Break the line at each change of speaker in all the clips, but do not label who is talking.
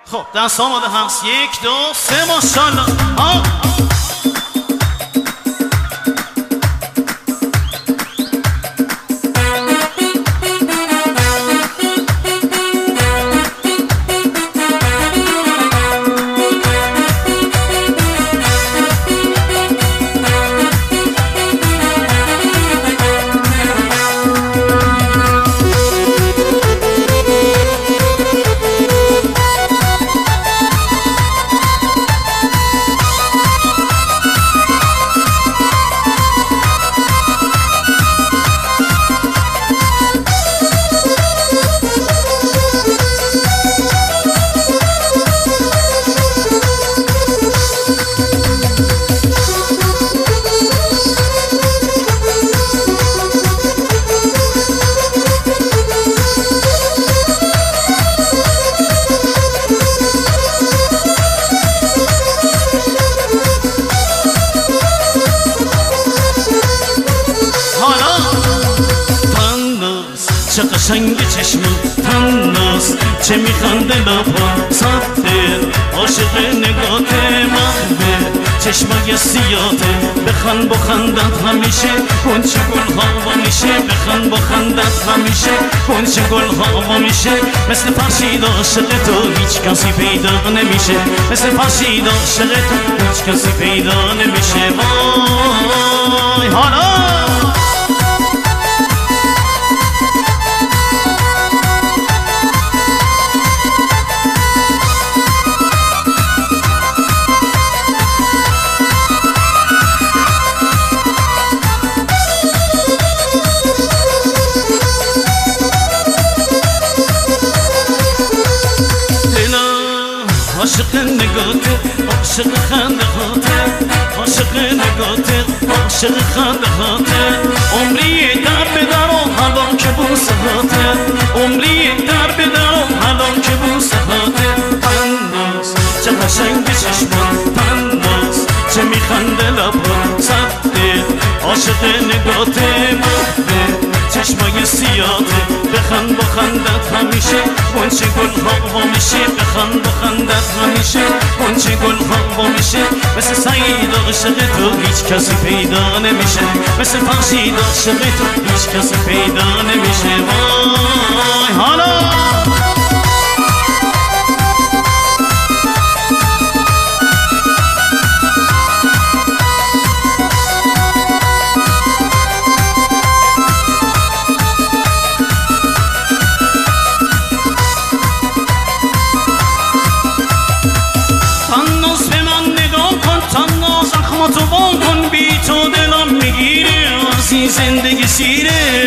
خب دست آماده هست 1 2 3 ماشاءالله. چه قشنگ چشم تناس، چه میخنده لبا ساده، عاشق نگات محبه چشمای سیاته. بخند بخندت همیشه کنچه گل ها میشه، بخند بخندت همیشه کنچه گل ها میشه. مثل فرشید عاشق تو هیچ کسی پیدا نمیشه، مثل فرشید عاشق تو هیچ کسی پیدا نمیشه. وای حالا عاشق نگاته، عاشق خنده هاته، عاشق نگاته، عاشق خنده هاته. عمری در به در و حالا که بوسه هاته، عمری در به در و حالا که بوسه هاته. پنداز چه قشنگ چشمان پنداز، چه میخنده لبا سده، عاشق نگاته محبه چشمای سیاته. بخند بخندت همیشه کنچه گل ها میشه، بخند بخندت همیشه کنچه گل ها میشه. مثل سعید عاشق تو هیچ کسی پیدا نمیشه، مثل فرشید عاشق تو هیچ کسی پیدا نمیشه. وای حالا تو بان کن، بی تو دلم میگیره از این زندگی سیره.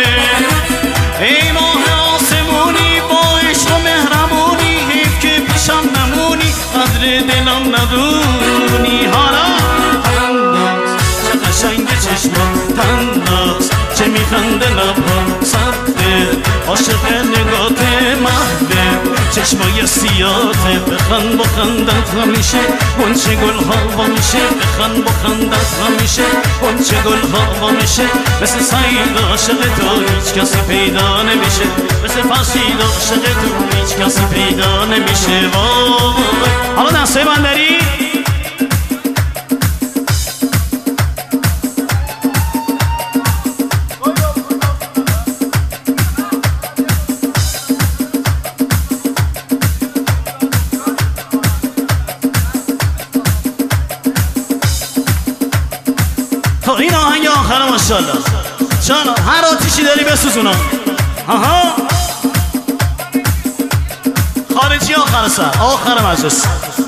ای ماه آسمونی با عشق و مهربونی، حیف که پیشم نمونی قدر دلم ندونی. حالا تنداز چه قشنگ چشمان تنداز، چه میخنده لبها سده، عاشق نگات محبه چشمای سیاته. بخند بخندت همیشه کنچه گل ها میشه، بخند بخندت همیشه کنچه گل ها میشه. مثل سعید عاشق تو هیچ کسی پیدا نمیشه، مثل فرشید عاشق تو هیچ کسی پیدا نمیشه. وای حالا دسته بندری این آهنگ آخره ماشاءالله. چالا هر آتیشی داری بسوزونا. آها خارجی آخر سر آخر مجلس.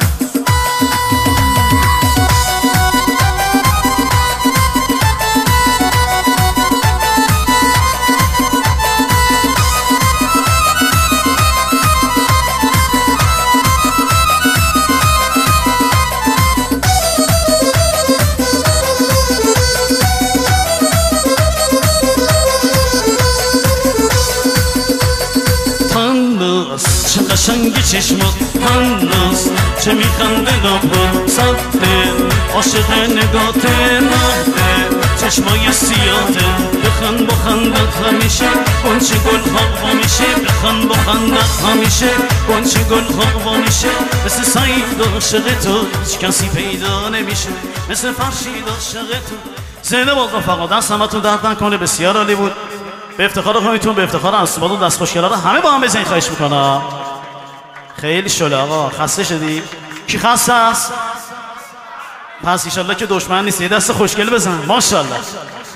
چه قشنگ چشمات پنداز، چه میخنده لبا سده، عاشق نگات محبه چشمای سیاته بخند بخندت همیشه گنچه گل ها میشه بخند بخندت همیشه گنچه گل ها میشه مثل سعید عاشق تو هیچ کسی پیدا نمیشه مثل فرشید عاشق تو زنده باد رفقا دست همتون درد نکنه بسیار عالی بود به افتخار خودتون به افتخار اسباد و دست خوشگلارا همه با هم بزنید خواهش میکنم خیلی شله آقا خسته شدی کی خسته است پس ایشالله که دشمن نیست یه دست خوشگل بزن ماشاءالله